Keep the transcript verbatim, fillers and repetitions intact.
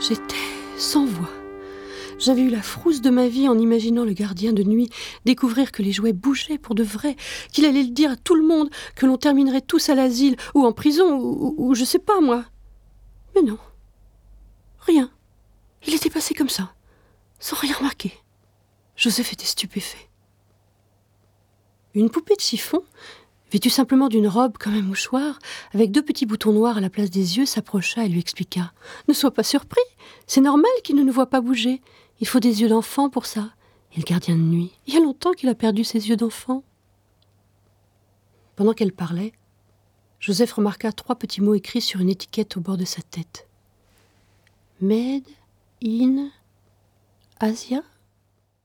J'étais sans voix. J'avais eu la frousse de ma vie en imaginant le gardien de nuit découvrir que les jouets bougeaient pour de vrai, qu'il allait le dire à tout le monde, que l'on terminerait tous à l'asile ou en prison ou, ou, ou je sais pas moi. Mais non, rien. Il était passé comme ça, sans rien remarquer. Joseph était stupéfait. Une poupée de chiffon, vêtue simplement d'une robe comme un mouchoir, avec deux petits boutons noirs à la place des yeux, s'approcha et lui expliqua. « Ne sois pas surpris, c'est normal qu'il ne nous voit pas bouger. Il faut des yeux d'enfant pour ça. Et le gardien de nuit, il y a longtemps qu'il a perdu ses yeux d'enfant. » Pendant qu'elle parlait, Joseph remarqua trois petits mots écrits sur une étiquette au bord de sa tête. « Made in Asia ?»